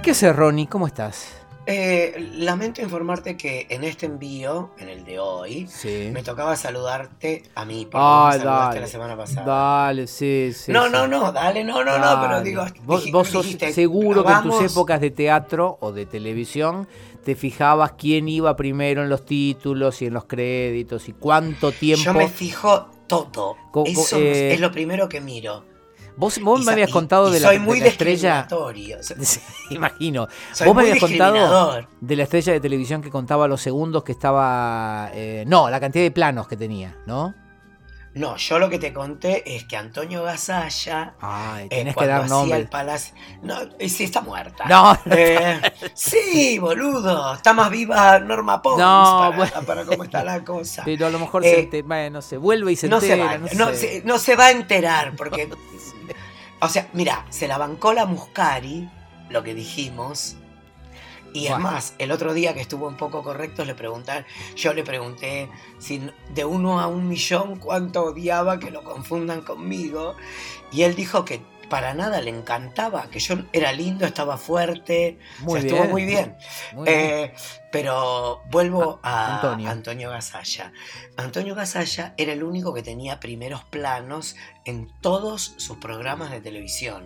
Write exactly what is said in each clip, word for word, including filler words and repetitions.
¿Qué haces, Ronnie? ¿Cómo estás? Eh, lamento informarte que en este envío, en el de hoy, Sí. me tocaba saludarte a mí, porque Ah, vos me saludaste dale. la semana pasada. Dale, sí, sí. No, sí. no, no, dale, no, no, no, pero Dale. digo, Vos, dij- vos sos dijiste, seguro que en tus vamos. épocas de teatro o de televisión te fijabas quién iba primero en los títulos y en los créditos y cuánto tiempo. Yo me fijo todo. Co- co- Eso eh, es lo primero que miro. Vos, vos Y me sa- habías y- contado y de la, soy de muy la estrella. discriminatorio. So- Sí, imagino. Soy Vos me muy habías contado discriminador. de la estrella de televisión que contaba los segundos que estaba. eh, no, la cantidad de planos que tenía, ¿no? No, yo lo que te conté es que Antonio Gasalla, Ay, eh, tenés que cuando dar hacía nombre. el palacio... No, eh, sí, está muerta. No, Eh, sí, boludo. Está más viva Norma Pons No, para, bueno. para cómo está la cosa. pero a lo mejor Eh, se ente- bueno, se vuelve y se no, se entera. va, no no, sé. se, no se va a enterar porque... O sea, mira, se la bancó la Muscari, lo que dijimos. Y es Bueno. más, el otro día que estuvo un poco correcto, le preguntaron, yo le pregunté si de uno a un millón cuánto odiaba que lo confundan conmigo. Y él dijo que para nada le encantaba, que yo era lindo, estaba fuerte, Muy o sea, bien. estuvo muy bien. Muy bien. Eh, pero vuelvo a Antonio. Antonio. Gasalla. Antonio Gasalla era el único que tenía primeros planos en todos sus programas de televisión.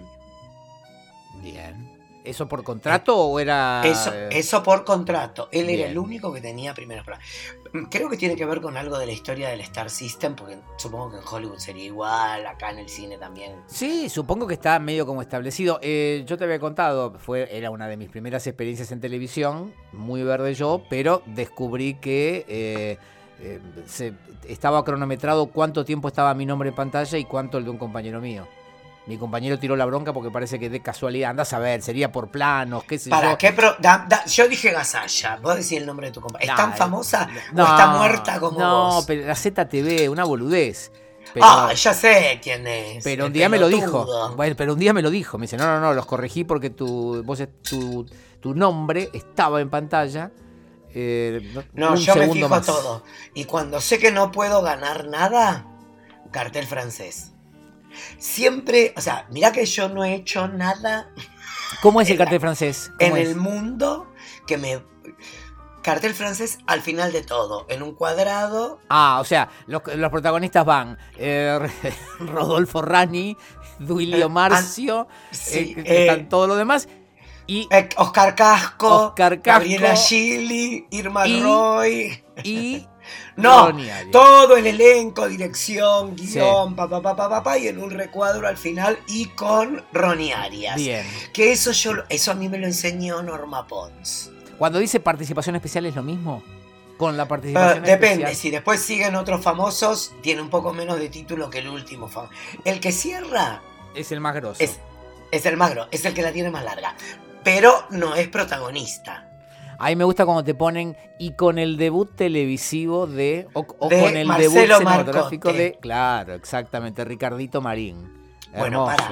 Bien. ¿Eso por contrato o era.? Eso, eh, eso por contrato. Él Bien. era el único que tenía primeros planos. Creo que tiene que ver con algo de la historia del Star System, porque supongo que en Hollywood sería igual, acá en el cine también. Sí, supongo que está medio como establecido. Eh, yo te había contado, fue, era una de mis primeras experiencias en televisión, muy verde yo, pero descubrí que eh, eh, se, estaba cronometrado cuánto tiempo estaba mi nombre en pantalla y cuánto el de un compañero mío. Mi compañero tiró la bronca porque parece que de casualidad, andás a ver, sería por planos, qué sé ¿Para yo. qué? Pro- da- da- yo dije Gasalla, vos decís el nombre de tu compañera. ¿Es tan Nah, famosa no, o está muerta como no, vos? pero la Z T V, una boludez. Pero, Ah, ya sé quién es. pero un el día me lo pelotudo. dijo. Bueno, pero un día me lo dijo. Me dice, no, no, no, los corregí porque tu, vos, tu, tu nombre estaba en pantalla. Eh, No, un yo me segundo fijo más. todo. Y cuando sé que no puedo ganar nada, cartel francés. Siempre, o sea, mirá que yo no he hecho nada ¿Cómo es el en la- cartel francés? en ¿Cómo es? el mundo que me... Cartel francés al final de todo, en un cuadrado. Ah, o sea, los, los protagonistas van eh, Rodolfo Rani, Duilio Eh, Marcio, sí, eh, que eh, están todo lo demás. Y, eh, Oscar Casco, Oscar Casco Gabriela Gili, Irma y- Roy. y No, Ronnie Arias. todo el elenco, dirección, guión, pa, pa, pa, pa, pa, pa, y en un recuadro al final y con Ronnie Arias. Bien. Que eso yo lo- eso a mí me lo enseñó Norma Pons. Cuando dice participación especial es lo mismo. Con la Eh, participación depende, especial. si después siguen otros famosos, tiene un poco menos de título que el último famoso. El que cierra Es el más grosso. es, es el más grosso, es el que la tiene más larga. Pero no es protagonista. A mí me gusta cuando te ponen y con el debut televisivo de o, o De con el Marcelo debut cinematográfico Marcotte. de, claro, exactamente, Ricardito Marín. Bueno, Hermoso. para.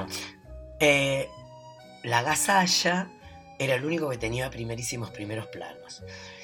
Eh, la Gasalla era el único que tenía primerísimos primeros planos.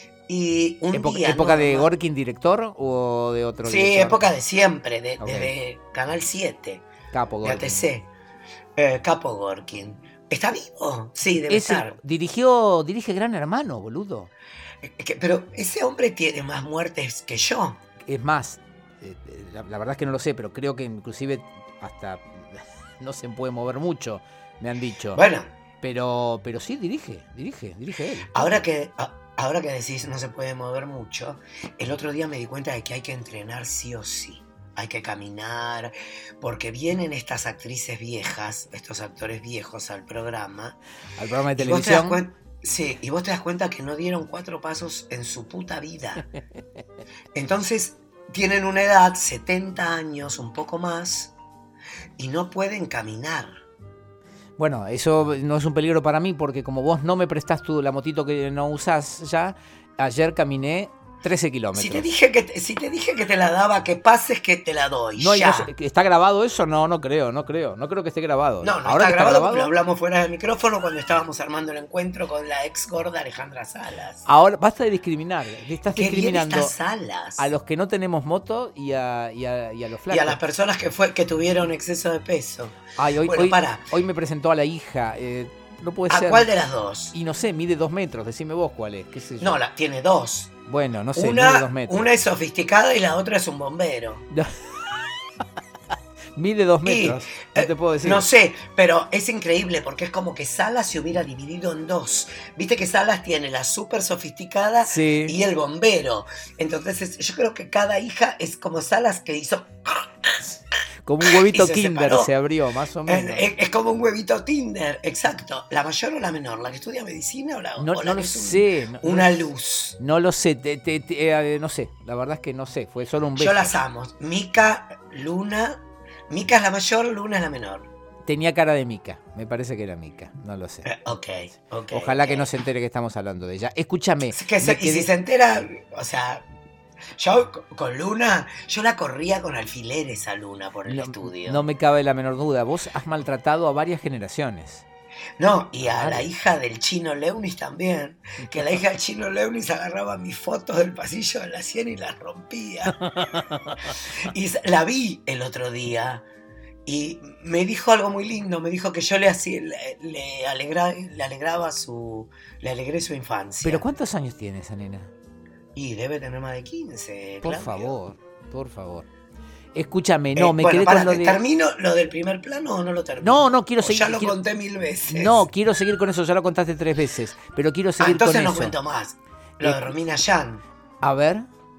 Y un Época, día... ¿época de Norma- Gorkin director o de otro Sí, director? época de siempre, de, Ok. desde Canal siete, Capo de Gorkin. A T C. Eh, Capo Gorkin. ¿Está vivo? Sí, debe Ese estar. dirigió, dirige Gran Hermano, boludo. Es que- pero ese hombre tiene más muertes que yo. Es más, eh, eh, la, la verdad es que no lo sé, pero creo que inclusive hasta no se puede mover mucho, me han dicho. Bueno, Pero, pero sí, dirige, dirige, dirige él. ahora que, a- ahora que decís no se puede mover mucho, el otro día me di cuenta de que hay que entrenar sí o sí. Hay que caminar, porque vienen estas actrices viejas, estos actores viejos al programa. Al programa de Y vos te das televisión. cuen- sí, y vos te das cuenta que no dieron cuatro pasos en su puta vida. Entonces, tienen una edad, setenta años, un poco más, y no pueden caminar. Bueno, eso no es un peligro para mí porque como vos no me prestás tú la motito que no usás ya, ayer caminé trece kilómetros. Si te dije que te, si te dije que te la daba, que pases que te la doy. No, y ya. no sé, ¿está grabado eso? No, no creo, no creo. No creo que esté grabado. No, no Ahora está que grabado, porque lo hablamos fuera del micrófono cuando estábamos armando el encuentro con la ex gorda Alejandra Salas. Ahora, basta de discriminar. Estás Qué bien discriminando estas Salas. a los que no tenemos moto y a, y a, y a los Y flacos. a las personas que fue que tuvieron exceso de peso. Ay, hoy, Bueno, hoy, para. hoy me presentó a la hija. Eh, no puede ¿A ser. cuál de las dos? Y no sé, mide dos metros, decime vos cuál es, qué sé yo. No, la, tiene dos. Bueno, no sé, una, mide dos metros. Una es sofisticada y la otra es un bombero. Mide dos Y, metros, no eh, te puedo decir. No sé, pero es increíble porque es como que Salas se hubiera dividido en dos. Viste que Salas tiene la súper sofisticada Sí. y el bombero. Entonces es- yo creo que cada hija es como Salas que hizo... Como un huevito y se Kinder separó. se abrió, más o Es, menos. es- es como un huevito Tinder, exacto. ¿La mayor o la menor? ¿La que estudia medicina o la, No, o la no que lo es un- sé. no- una no- luz? No lo sé, te- te- te- eh, no sé. La verdad es que no sé, fue solo un beso. Yo las amo. Mica, Luna. Mica es la mayor, Luna es la menor. Tenía cara de Mica, me parece que era Mica, no lo sé. Eh, ok, ok. Ojalá que ok. no se entere que estamos hablando de ella. Escúchame. Es que se- me y si quedé- se entera, o sea, yo co- con Luna, yo la corría con alfileres a Luna por el no, estudio. no me cabe la menor duda, vos has maltratado a varias generaciones. No, y a Vale. la hija del chino Leunis también, que la hija del chino Leunis agarraba mis fotos del pasillo de la cien y las rompía. Y s- la vi el otro día y me dijo algo muy lindo, me dijo que yo le hacía, le, le alegra- le alegraba su, le alegré su infancia. Pero ¿cuántos años tiene esa nena? Y debe tener más de quince, Por Claudio. favor, por favor. Escúchame, no, Eh, me bueno, quedé pará, con lo de... ¿termino lo del primer plano o no lo termino? No, no, quiero O seguir- Ya lo quiero- conté mil veces. No, quiero seguir con eso, ya lo contaste tres veces, pero quiero Ah, seguir entonces con no eso. cuento más. Lo de Eh, Romina Yan. A ver.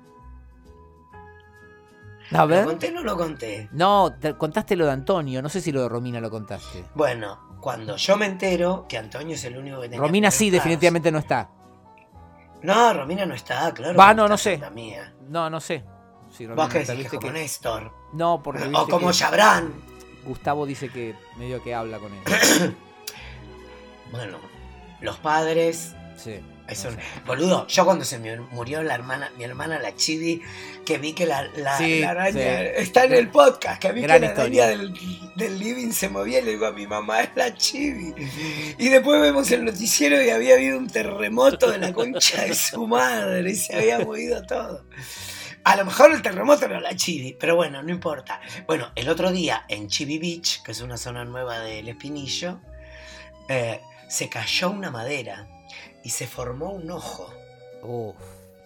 A ¿Lo ver. conté o no lo conté? No, te- contaste lo de Antonio, no sé si lo de Romina lo contaste. Bueno, cuando yo me entero que Antonio es el único que tenía... Romina primer sí, plazo. definitivamente no está. No, Romina no está, claro. Va, que no, está, no sé. santa Mía. No, no sé. Si Romina Vos que está, decís que viste como que- Néstor. No, porque O viste como que Chabrán. Gustavo dice que medio que habla con él. Bueno, los padres... Sí. Es no un- sé. Boludo, yo cuando se me murió la hermana, mi hermana la Chibi, que vi que la, la- Sí, la araña sí. está en el podcast, que vi Gran que la historia. araña del, del living se movía y le digo a mi mamá, es la Chibi. Y después vemos el noticiero y había habido un terremoto de la concha de su madre y se había movido todo. A lo mejor el terremoto era la Chibi, pero bueno, no importa. Bueno, el otro día en Chibi Beach, que es una zona nueva del Espinillo, eh, se cayó una madera y se formó un ojo. Uf,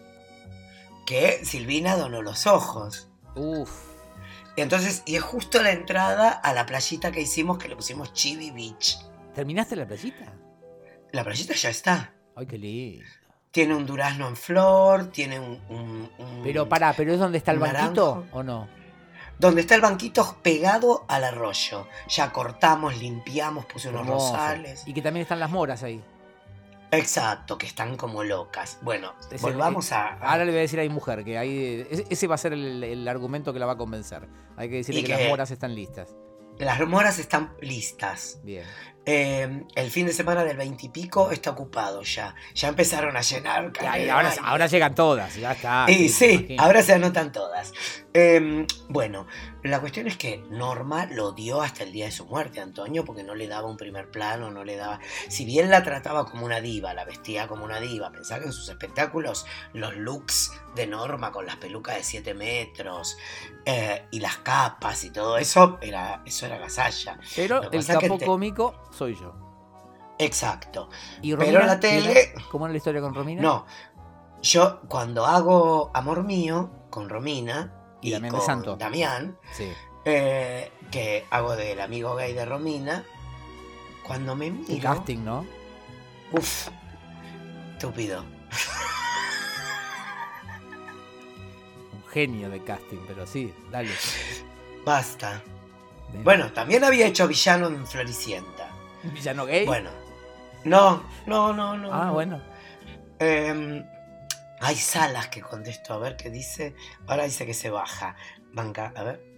Que Silvina donó los ojos. uf. Y entonces, y es justo la entrada a la playita que hicimos, que le pusimos Chibi Beach. ¿Terminaste la playita? La playita ya está. Ay, qué lindo. Tiene un durazno en flor, tiene un... un- un- Pero pará, ¿pero es donde está el un banquito naranjo. o no? Donde está el banquito pegado al arroyo. Ya cortamos, limpiamos, puse unos Hermoso. rosales. Y que también están las moras ahí. Exacto, que están como locas. Bueno, Es el- volvamos a... Ahora le voy a decir a mi mujer que ahí, ese- ese va a ser el, el argumento que la va a convencer. Hay que decirle Y que, que- las moras están listas. Las moras están listas. Bien. Eh, el fin de semana del veintipico está ocupado ya. Ya empezaron a llenar. Ya, calles y de ahora, baile. ahora llegan todas, ya está. Y me sí, imagino. ahora se anotan todas. Eh, bueno, la cuestión es que Norma lo dio hasta el día de su muerte, Antonio, porque no le daba un primer plano, no le daba... Si bien la trataba como una diva, la vestía como una diva, pensaba que en sus espectáculos los looks de Norma con las pelucas de siete metros eh, y las capas y todo eso, era, eso era gasalla. Pero Lo que el pasa es que capo te- cómico soy yo. Exacto. ¿Y Pero Romina? la tele- ¿Cómo era la historia con Romina? No, yo cuando hago Amor Mío con Romina Y y, Damián de con Santo. Damián, Sí. eh, que hago del amigo gay de Romina, cuando me miro... Un casting, ¿no? Uf, estúpido. Un genio de casting, pero sí, dale. Basta. Bien. Bueno, también había hecho villano en Floricienta. ¿Un villano gay? Bueno, no, no, no, no. Ah, no. bueno. Eh, hay salas que contesto, a ver qué dice. Ahora dice que se baja. Banca, a ver.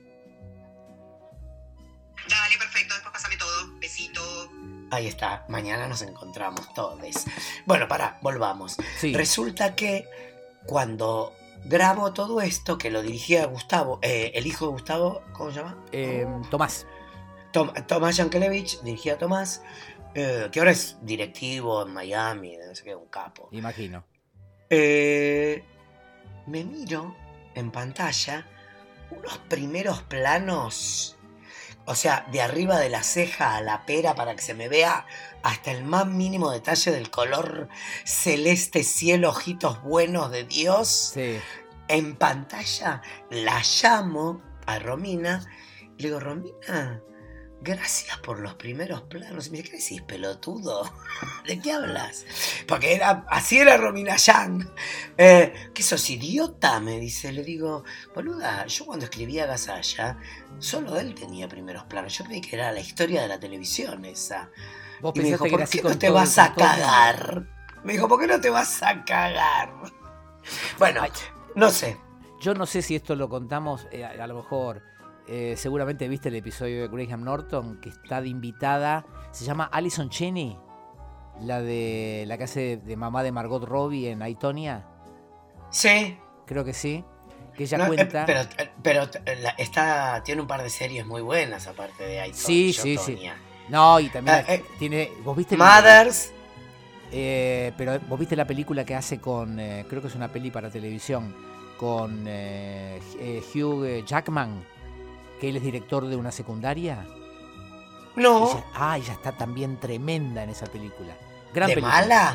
Dale, perfecto, después pásame todo. Besito. Ahí está, mañana nos encontramos todos. Bueno, pará, volvamos. Sí. Resulta que cuando grabo todo esto, que lo dirigía Gustavo, eh, el hijo de Gustavo, ¿cómo se llama? Eh, Tomás. Tom- Tomás Yankelevich, dirigía a Tomás, eh, que ahora es directivo en Miami, no sé qué, un capo. Imagino. Eh, me miro en pantalla unos primeros planos. O sea, de arriba de la ceja a la pera para que se me vea hasta el más mínimo detalle del color celeste, cielo, ojitos buenos de Dios. Sí. En pantalla la llamo a Romina y le digo, Romina, gracias por los primeros planos. Y me dice, ¿qué decís, pelotudo? ¿De qué hablas? Porque era, así era Romina Yang. Eh, ¿Qué sos, idiota? Me dice. Le digo, boluda, yo cuando escribía Gasalla, solo él tenía primeros planos. Yo creí que era la historia de la televisión esa. ¿Vos Y me dijo, pensaste que ¿por era así qué con no te todo- vas con a todo el mundo? cagar? Me dijo, ¿por qué no te vas a cagar? Bueno, Ay. no sé. Yo no sé si esto lo contamos, eh, a, a lo mejor, eh, seguramente viste el episodio de Graham Norton, que está de invitada, se llama Alison Cheney, la de la que hace de mamá de Margot Robbie en I, Tonya, Sí. creo que sí, que ella No, eh, cuenta... pero pero eh, la- está, tiene un par de series muy buenas aparte de I, Sí, Yo, sí, sí. Tonya. No, y también Ah, eh, tiene... ¿Vos viste? el- Mothers. Eh, pero vos viste la película que hace con, eh, creo que es una peli para televisión, con eh, eh, Hugh Jackman, que él es director de una secundaria. No. Ella, ah, ella está también tremenda en esa película. Gran ¿De película. mala?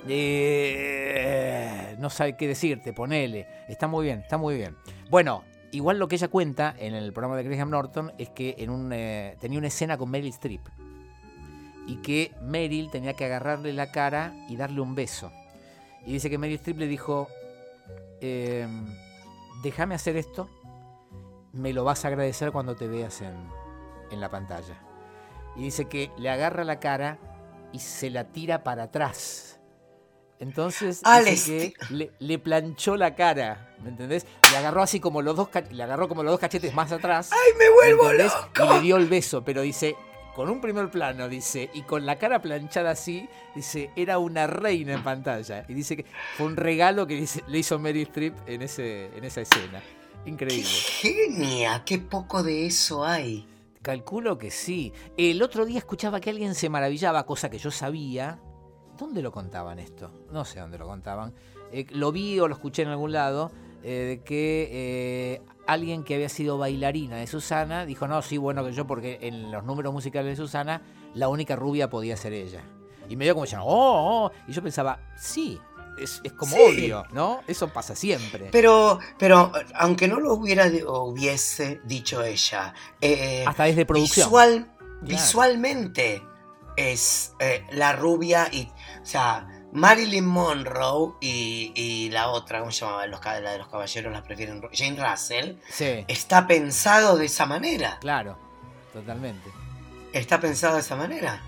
Eh, no sabe qué decirte, ponele. Está muy bien, está muy bien. Bueno, igual lo que ella cuenta en el programa de Graham Norton es que en un, eh, tenía una escena con Meryl Streep. Y que Meryl tenía que agarrarle la cara y darle un beso. Y dice que Meryl Streep le dijo, eh, déjame hacer esto, me lo vas a agradecer cuando te veas en, en la pantalla. Y dice que le agarra la cara y se la tira para atrás. Entonces Ah, dice que le, le planchó la cara, ¿me entendés? Le agarró así como los dos, le agarró como los dos cachetes más atrás. ¡Ay, me vuelvo ¿entendés? loco! Y le dio el beso, pero dice, con un primer plano, dice, y con la cara planchada así, dice, era una reina en pantalla. Y dice que fue un regalo que dice- le hizo Meryl Streep en, ese, en esa escena. ¡Qué Increíble. genia! ¡Qué poco de eso hay! Calculo que sí. El otro día escuchaba que alguien se maravillaba, cosa que yo sabía. ¿Dónde lo contaban esto? No sé dónde lo contaban. Eh, lo vi o lo escuché en algún lado, eh, de que eh, alguien que había sido bailarina de Susana dijo, no, sí, bueno que yo, porque en los números musicales de Susana la única rubia podía ser ella. Y me dio como ya, oh, oh, y yo pensaba, sí, es, es como Sí. obvio, ¿no? Eso pasa siempre. Pero, pero aunque no lo hubiera o hubiese dicho ella, eh, Hasta desde producción. visual, Claro. visualmente es eh, la rubia y, o sea, Marilyn Monroe y, y la otra, ¿cómo se llamaba? Los, ca- la de los caballeros la prefieren, Jane Russell, Sí, está pensado de esa manera. claro, totalmente. Está pensado de esa manera.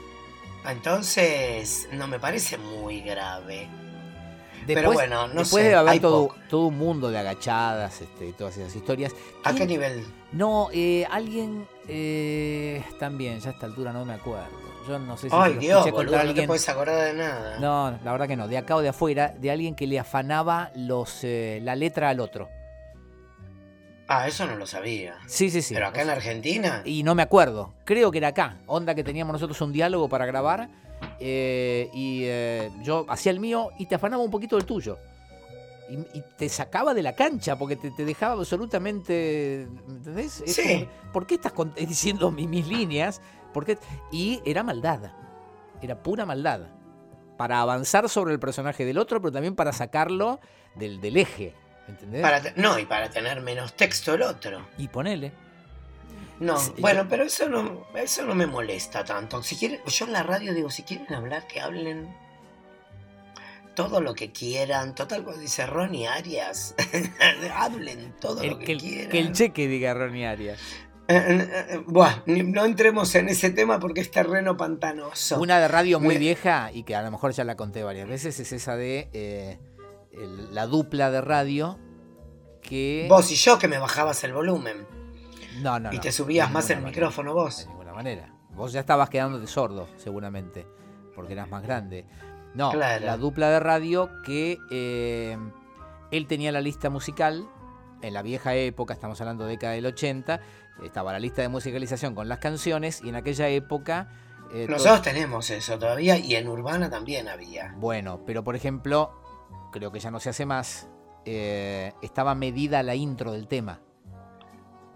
Entonces, no me parece muy grave. Después, Pero bueno, no después sé, de haber hay todo, poco. todo un mundo de agachadas, este, y todas esas historias. ¿A ¿quién- qué nivel? No, eh, alguien eh, también, ya a esta altura no me acuerdo. Yo no sé si Ay, lo Dios, escuché boludo, contar a no te alguien. puedes acordar de nada. No, la verdad que no, de acá o de afuera, de alguien que le afanaba los eh, la letra al otro. Ah, eso no lo sabía. Sí, sí, sí. ¿Pero acá en Argentina? Y no me acuerdo, creo que era acá, onda que teníamos nosotros un diálogo para grabar, eh, y eh, yo hacía el mío y te afanaba un poquito del tuyo. Y, y te sacaba de la cancha porque te, te dejaba absolutamente, ¿entendés? Es Sí. como, ¿por qué estás con- diciendo mi- mis líneas? ¿Por qué? Y era maldad, era pura maldad, para avanzar sobre el personaje del otro, pero también para sacarlo del, del eje, ¿entendés? Para te- no, y para tener menos texto el otro. Y ponele. No, Sí, bueno, yo- pero eso no, eso no me molesta tanto. Si quieren, yo en la radio digo, si quieren hablar, que hablen todo lo que quieran. Total, como dice Ronnie Arias, hablen todo El- lo que, que, el, quieran. que el cheque diga Ronnie Arias. Eh, eh, eh, buah, ni- no entremos en ese tema porque es terreno pantanoso. Una de radio muy Me- vieja, y que a lo mejor ya la conté varias veces, es esa de eh, el- la dupla de radio que... Vos y yo que me bajabas el volumen No, no, y no, te subías de más el ninguna micrófono manera, vos. De ninguna manera. Vos ya estabas quedándote sordo, seguramente, porque eras más grande. No, Claro. la dupla de radio que eh, él tenía la lista musical, en la vieja época, estamos hablando de década del ochenta, estaba la lista de musicalización con las canciones, y en aquella época... eh, Nosotros tenemos eso todavía y en Urbana también había. Bueno, pero por ejemplo, creo que ya no se hace más, eh, estaba medida la intro del tema.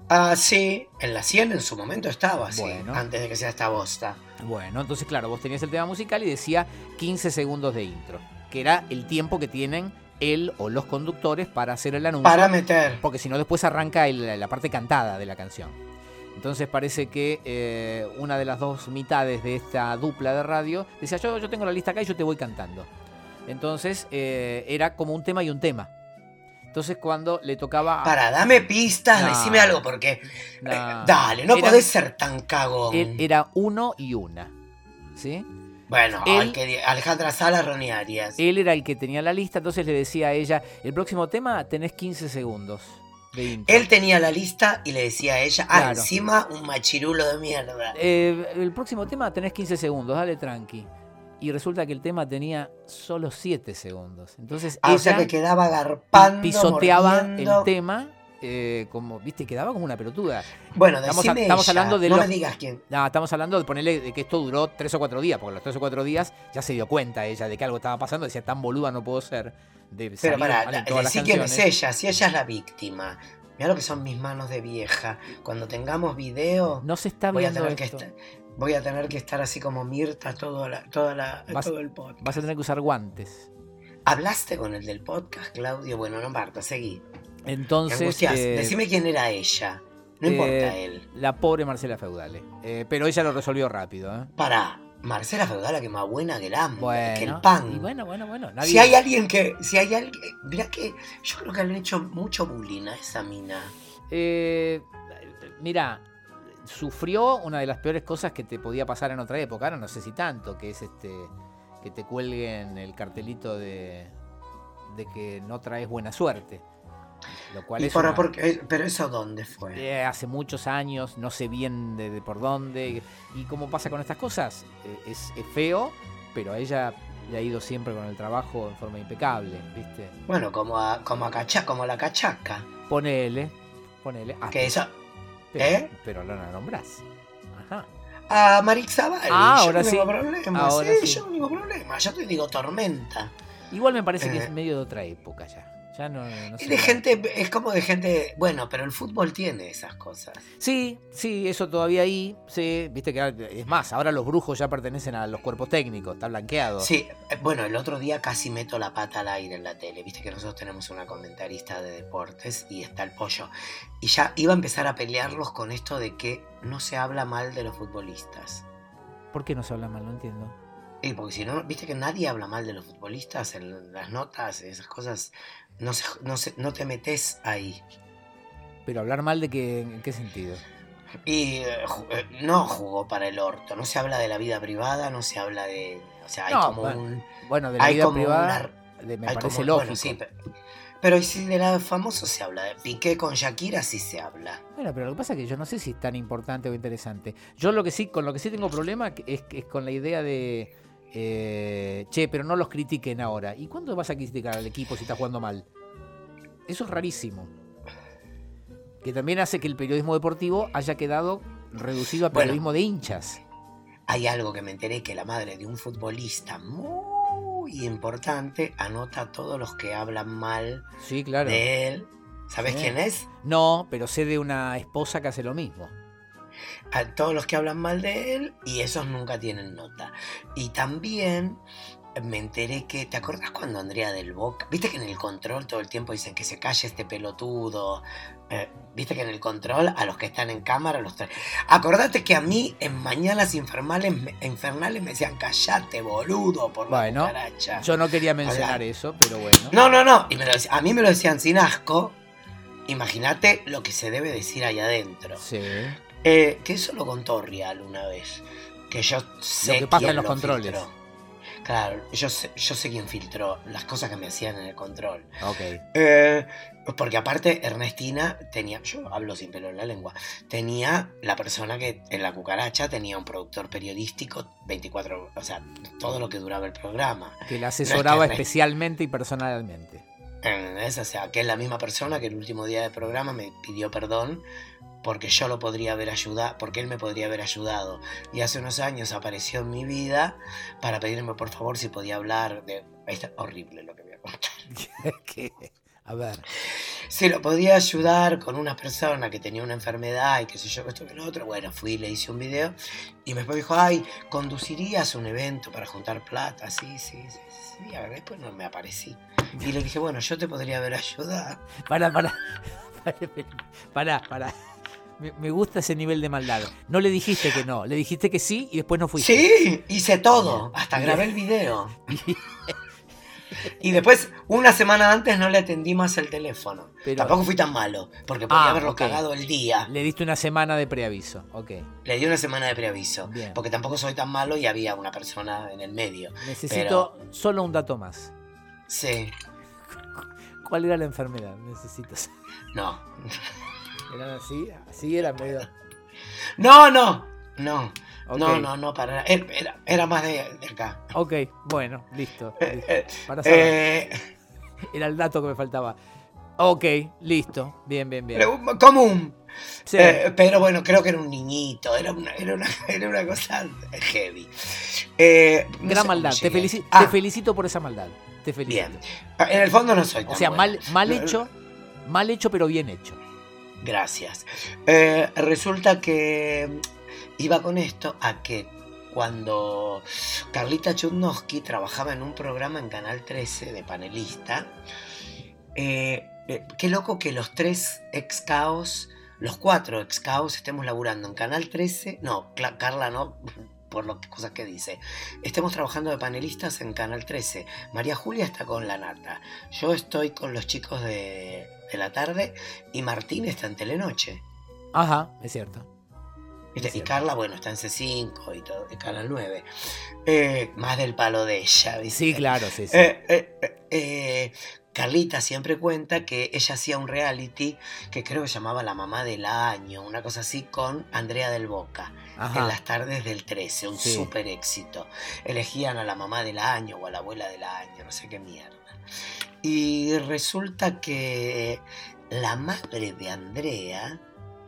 Ah, sí, en la cien en su momento estaba así, Bueno. antes de que sea esta bosta. Bueno, entonces claro, vos tenías el tema musical y decía quince segundos de intro, que era el tiempo que tienen él o los conductores para hacer el anuncio. Para meter. Porque si no después arranca el, la parte cantada de la canción. Entonces parece que eh, una de las dos mitades de esta dupla de radio decía, yo, yo tengo la lista acá y yo te voy cantando. Entonces eh, era como un tema y un tema. Entonces cuando le tocaba... Para, dame pistas, No. decime algo, porque... No. eh, dale, no Era- podés ser tan cagón. Él era uno y una. ¿Sí? Bueno, Él- ay, que di- Alejandra Sala, Ronnie Arias. Él era el que tenía la lista, entonces le decía a ella, el próximo tema tenés quince segundos de intro. Él tenía la lista y le decía a ella, ah, Claro. encima un machirulo de mierda. Eh, el próximo tema tenés quince segundos, dale tranqui. Y resulta que el tema tenía solo siete segundos. Entonces Ah, ella o sea que quedaba garpando, pisoteaba mordiendo. el tema, eh, como, viste, quedaba como una pelotuda. Bueno, Estamos, decime a- estamos ella, hablando de no los- me digas quién. No, estamos hablando de ponerle de que esto duró tres o cuatro días, porque los tres o cuatro días ya se dio cuenta ella de que algo estaba pasando, decía, tan boluda no puedo ser. De Pero salir pará, mal en todas las decí quién es canciones. ella, si ella es la víctima. Mirá lo que son mis manos de vieja. Cuando tengamos video, No se está voy a viendo tener que esto. estar, voy a tener que estar así como Mirta todo, la, toda la, Vas- todo el podcast. Vas a tener que usar guantes. ¿Hablaste con el del podcast, Claudio? Bueno, no importa, seguí. Me Entonces, angustiás. eh, Decime quién era ella. No eh, importa él. la pobre Marcela Feudale. Eh, pero ella lo resolvió rápido, ¿eh? Pará, Marcela Feudala, que más buena que el hambre, Bueno, que el pan. y bueno, bueno, bueno. Nadie... Si hay alguien que, si hay alguien, mirá que yo creo que le han hecho mucho bullying a esa mina. Eh, mira, sufrió una de las peores cosas que te podía pasar en otra época. Ahora no sé si tanto, que es este que te cuelguen el cartelito de, de que no traes buena suerte. Lo cual Y es por- una- porque- pero eso dónde fue. eh, hace muchos años, no sé bien de, de por dónde. Y como pasa con estas cosas, eh, es, es feo, pero a ella le ha ido siempre con el trabajo en forma impecable, ¿viste? Bueno, como a, como a cacha, como la cachaca. Ponele, ponele. Ah, Que eso. pero, ¿eh? pero no la nombrás. Ajá. A Marix Zavalli, Ah, yo ahora no tengo sí. problema. Ahora sí, sí. yo no tengo problema. Yo te digo tormenta. Igual me parece que Eh. es medio de otra época ya. Ya no, no Es sé. de gente, es como de gente. Bueno, pero el fútbol tiene esas cosas. Sí, sí, eso todavía ahí. Sí, viste que ahora- es más, ahora los brujos ya pertenecen a los cuerpos técnicos, está blanqueado. Sí, eh, bueno, el otro día casi meto la pata al aire en la tele. Viste que nosotros tenemos una comentarista de deportes y está el pollo. Y ya iba a empezar a pelearlos con esto de que no se habla mal de los futbolistas. ¿Por qué no se habla mal? No entiendo. Y porque si no, viste que nadie habla mal de los futbolistas en las notas, esas cosas. No, se, no, se, no te metes ahí. Pero hablar mal de qué, ¿en qué sentido? Y eh, ju- eh, no jugó para el orto. No se habla de la vida privada, no se habla de. O sea, hay No, como bueno, un. Bueno, de la Hay vida como privada de- me hay parece como- lógico. bueno, sí, pe- pero y si de la famoso se habla. De Piqué con Shakira sí se habla. Bueno, pero lo que pasa es que yo no sé si es tan importante o interesante. Yo lo que sí, con lo que sí tengo problema es, es con la idea de eh, che, pero no los critiquen ahora. ¿Y cuándo vas a criticar al equipo si está jugando mal? Eso es rarísimo. Que también hace que el periodismo deportivo haya quedado reducido a Bueno. periodismo de hinchas. Hay algo que me enteré que la madre de un futbolista muy importante anota a todos los que hablan mal Sí, claro. de él. ¿Sabes Sí. quién es? No, pero sé de una esposa que hace lo mismo. A todos los que hablan mal de él y esos nunca tienen nota. Y también me enteré que, ¿te acordás cuando Andrea del Boca? Viste que en el control todo el tiempo dicen que se calle este pelotudo. Eh, Viste que en el control a los que están en cámara los traen. Acordate que a mí en Mañanas Infernales, me- infernales me decían callate boludo por la Bueno, cucaracha. Yo no quería mencionar Hola. eso, pero bueno. No, no, no. Y me lo dec- a mí me lo decían sin asco. Imagínate lo que se debe decir ahí adentro. Sí. Eh, que eso lo contó Rial una vez. Que yo sé Lo que pasa quién en los lo controles. filtró. Claro, yo sé, yo sé quién filtró las cosas que me hacían en el control. Ok. Eh, porque aparte Ernestina tenía, yo hablo sin pelo en la lengua, tenía la persona que en la cucaracha tenía un productor periodístico veinticuatro, o sea, todo lo que duraba el programa. Que la asesoraba No es que- especialmente y personalmente. ¿Entendés? O sea, que es la misma persona que el último día del programa me pidió perdón porque yo lo podría haber ayudado, porque él me podría haber ayudado. Y hace unos años apareció en mi vida para pedirme por favor si podía hablar de... Es horrible lo que voy a contar. Que, a ver. si lo podía ayudar con una persona que tenía una enfermedad y qué sé yo, esto que lo otro. Bueno, fui y le hice un video y después dijo, ay, ¿conducirías un evento para juntar plata? Sí, sí, sí, sí. A ver, después no me aparecí. Y le dije, bueno, yo te podría haber ayudado. Pará, pará, pará, pará. Me, me gusta ese nivel de maldad. No le dijiste que no, le dijiste que sí y después no fuiste. Sí, hice todo, hasta grabé el video. Y después, una semana antes, no le atendí más el teléfono. Pero... Tampoco fui tan malo, porque podía ah, haberlo okay. cagado el día. Le diste una semana de preaviso, ok. Le di una semana de preaviso, Bien. Porque tampoco soy tan malo y había una persona en el medio. Necesito pero... solo un dato más. Sí. ¿Cuál era la enfermedad? Necesito. No. ¿Eran así? Así era medio... No, no, no. Okay. No, no, no, para era, era más de, de acá. Ok, bueno, listo. listo. Eh, Para saber. eh, Era el dato que me faltaba. Ok, listo. Bien, bien, bien. Pero, común. Sí. Eh, pero bueno, creo que era un niñito. Era una, era una, era una cosa heavy. Eh, no Gran sé maldad. Te, felici ah, te felicito por esa maldad. Te felicito. Bien. En el fondo no soy tan O sea, bueno. mal, mal hecho, mal hecho, pero bien hecho. Gracias. Eh, resulta que iba con esto a que cuando Carlita Chudnovsky trabajaba en un programa en Canal trece de panelista, eh, eh, qué loco que los tres ex caos, los cuatro ex caos estemos laburando en Canal trece, no, Carla no, por las cosas que dice, estemos trabajando de panelistas en Canal trece. María Julia está con La Nata, yo estoy con los chicos de, de la tarde y Martín está en Telenoche. Ajá, es cierto. Es y Carla, bueno, está en C cinco y todo, en Canal nueve. Eh, más del palo de ella, ¿viste? Sí, claro, sí, sí. Eh, eh, eh, eh, Carlita siempre cuenta que ella hacía un reality que creo que se llamaba La Mamá del Año, una cosa así, con Andrea del Boca. Ajá. En las tardes del trece, un sí. súper éxito. Elegían a la mamá del año o a la abuela del año, no sé qué mierda. Y resulta que la madre de Andrea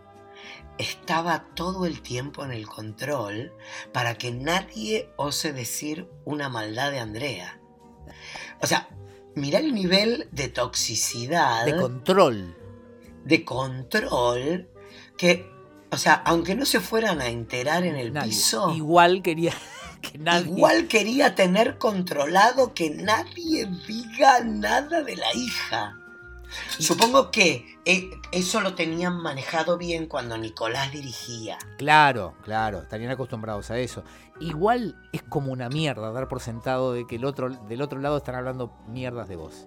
estaba todo el tiempo en el control para que nadie ose decir una maldad de Andrea. O sea, mirá el nivel de toxicidad. De control. De control que, o sea, aunque no se fueran a enterar en el nadie. piso, igual quería que nadie... Igual quería tener controlado que nadie diga nada de la hija. Supongo que eso lo tenían manejado bien cuando Nicolás dirigía. Claro, claro, estarían acostumbrados a eso. Igual es como una mierda dar por sentado de que el otro, del otro lado están hablando mierdas de vos.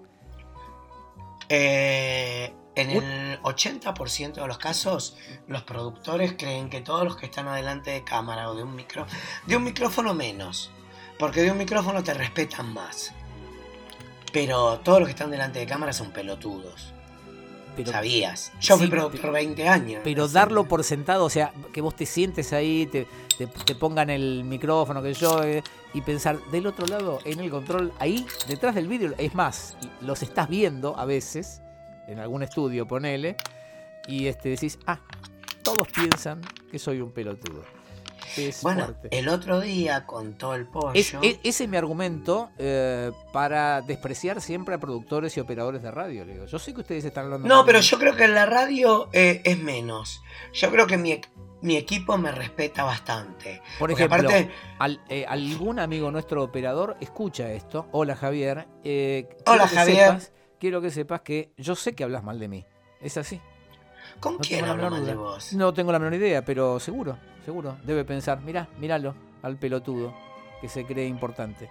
Eh, en el ochenta por ciento de los casos, los productores creen que todos los que están adelante de cámara o de un micrófono, de un micrófono menos, porque de un micrófono te respetan más. Pero todos los que están delante de cámara son pelotudos. Pero, ¿sabías? Yo sí, fui productor veinte años. Pero así. Darlo por sentado, o sea, que vos te sientes ahí, te, te, te pongan el micrófono, que yo, eh, y pensar del otro lado, en el control, ahí, detrás del vídeo, es más, los estás viendo a veces, en algún estudio, ponele, y este decís, ah, todos piensan que soy un pelotudo. Es bueno, fuerte. El otro día contó el pollo. Es, es, ese es mi argumento eh, para despreciar siempre a productores y operadores de radio. Le digo. Yo sé que ustedes están hablando. No, pero yo creo que en la radio eh, es menos. Yo creo que mi, mi equipo me respeta bastante. Por ejemplo, aparte, al, eh, algún amigo nuestro operador escucha esto. Hola, Javier. Eh, Hola, Javier. Sepas, quiero que sepas que yo sé que hablas mal de mí. Es así. ¿Con no quién hablo mal de vos? No tengo la menor idea, pero seguro, seguro. Debe pensar, mirá, míralo, al pelotudo, que se cree importante.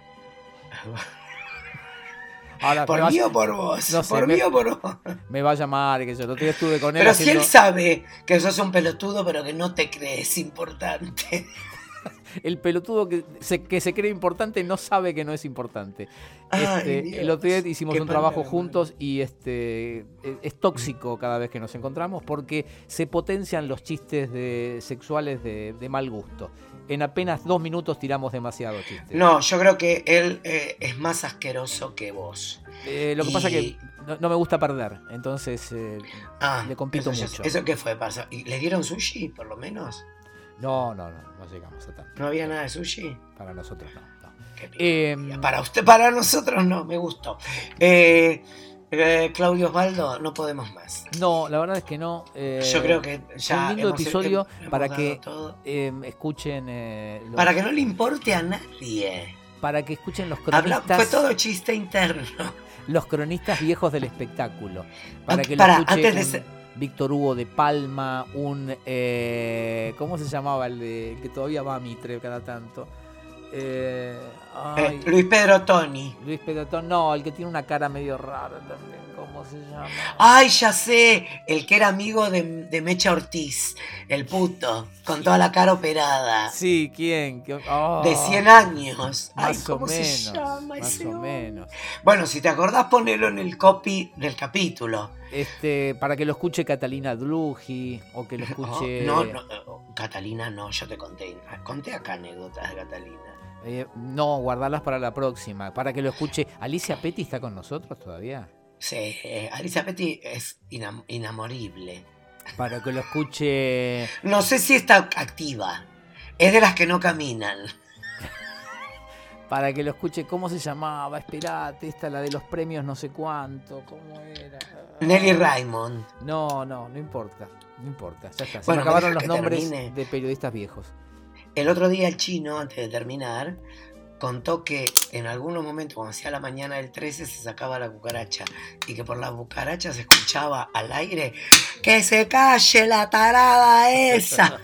Ahora, ¿por mí o por vos? No sé, ¿Por me, mí o por vos? Me va a llamar, que yo el otro día estuve con él. Pero haciendo... si él sabe que sos un pelotudo, pero que no te crees importante. El pelotudo que se, que se cree importante no sabe que no es importante. Ay, este, Dios, el otro día hicimos un trabajo palabra. juntos y este es tóxico cada vez que nos encontramos porque se potencian los chistes de, sexuales de, de mal gusto. En apenas dos minutos tiramos demasiado chistes. No, yo creo que él eh, es más asqueroso que vos. Eh, lo que y... pasa es que no, no me gusta perder, entonces eh, ah, le compito eso, mucho. ¿Eso qué fue? ¿Y le dieron sushi, por lo menos? No, no, no, no llegamos a tanto. ¿No había nada de sushi? Para nosotros no. no. Eh, para usted, para nosotros no, me gustó. Eh, Eh, Claudio Osvaldo, no podemos más. No, la verdad es que no. Eh, Yo creo que ya un lindo hemos- episodio hemos para dado que todo. eh, escuchen eh, los- Para que no le importe a nadie. para que escuchen los Habla- cronistas, fue todo chiste interno. los cronistas viejos del espectáculo. Para Ah, que lo para, escuche antes de un ser- Víctor Hugo de Palma, un eh, ¿cómo se llamaba el de el que todavía va a Mitre cada tanto? Eh, ay, Eh, Luis Pedro Toni. Luis Pedotón, no, el que tiene una cara medio rara también, ¿cómo se llama? Ay, ya sé, el que era amigo de, de Mecha Ortiz, el puto, con toda la cara operada, Sí, ¿quién? ¿Qué- oh, de cien años. Ay, Más o ¿cómo se menos, llama más ese o hombre? menos. Bueno, si te acordás, ponelo en el copy del capítulo. Este, para que lo escuche Catalina Drugi o que lo escuche. Oh, no, no, no, Catalina, no, yo te conté. Conté acá anécdotas de Catalina. Eh, no, guardarlas para la próxima. Para que lo escuche. ¿Alicia Petty está con nosotros todavía? Sí, eh, Alicia Petty es inam- inamorible. Para que lo escuche. No sé si está activa. Es de las que no caminan. Para que lo escuche. ¿Cómo se llamaba? Esperate, esta la de los premios no sé cuánto. ¿Cómo era? Nelly Raymond. No, no, no importa. No importa. Ya está. Se Bueno, me acabaron ¿me los dejas que nombres termine? de periodistas viejos. El otro día el chino, antes de terminar, contó que en algunos momentos, cuando hacía la mañana del trece, se sacaba la cucaracha y que por la cucaracha se escuchaba al aire ¡que se calle la tarada esa!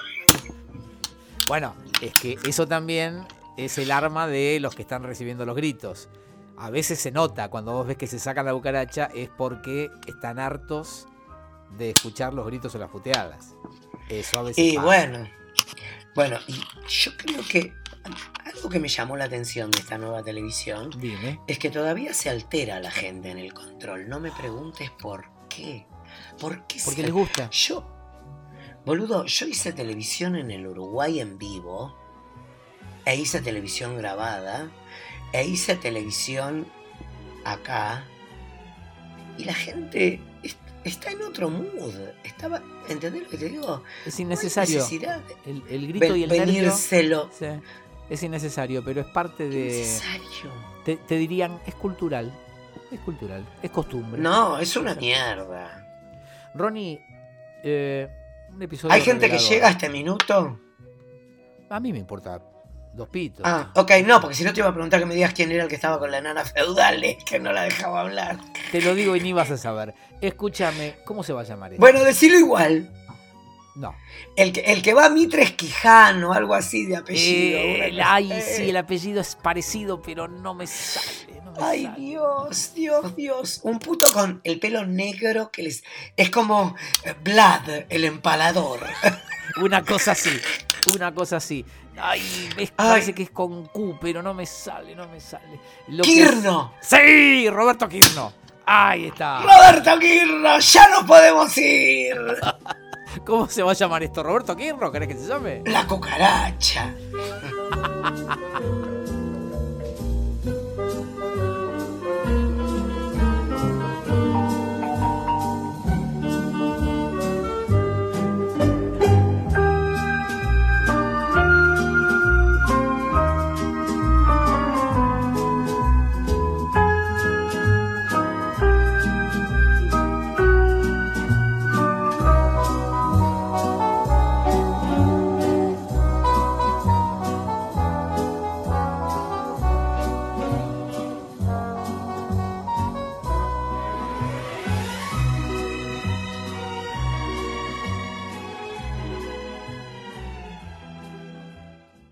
Bueno, es que eso también es el arma de los que están recibiendo los gritos. A veces se nota cuando vos ves que se sacan la cucaracha es porque están hartos de escuchar los gritos o las puteadas. Eso a veces Y pasa. bueno, bueno, y yo creo que algo que me llamó la atención de esta nueva televisión Dime. es que todavía se altera la gente en el control. No me preguntes por qué. ¿Por qué Porque se- les gusta. Yo, boludo, yo hice televisión en el Uruguay en vivo, e hice televisión grabada, e hice televisión acá, y la gente est- está en otro mood. Estaba, ¿entendés lo que te digo? Es No hay innecesario. necesidad de El, el grito ven- y el nervio. venírselo. Sí, es innecesario, pero es parte de. Necesario. Te, te dirían, es cultural. Es cultural. Es costumbre. No, es una mierda. Ronnie, eh, un episodio. ¿Hay gente que revelador. llega a este minuto? A mí me importa dos pitos. Ah, ok, no, porque si no te iba a preguntar que me digas quién era el que estaba con la enana feudal, que no la dejaba hablar. Te lo digo y ni vas a saber. Escúchame, ¿cómo se va a llamar esto? Bueno, decilo igual. No. El que, el que va a Mitre es Quijano, algo así de apellido. Eh, una el- cosa- ay, eh. sí, el apellido es parecido, pero no me sale. No me Ay, sale. Dios, Dios, Dios. Un puto con el pelo negro que les... Es como eh, Vlad, el empalador. Una cosa así. Una cosa así. Ay, es- Ay. parece que es con Q, pero no me sale, no me sale. Lo que- ¡Quirno! Sí, Roberto Quirno. Ahí está. ¡Roberto Quirno! ¡Ya nos podemos ir! ¿Cómo se va a llamar esto? ¿Roberto Quirno? ¿Querés que se llame? La cucaracha.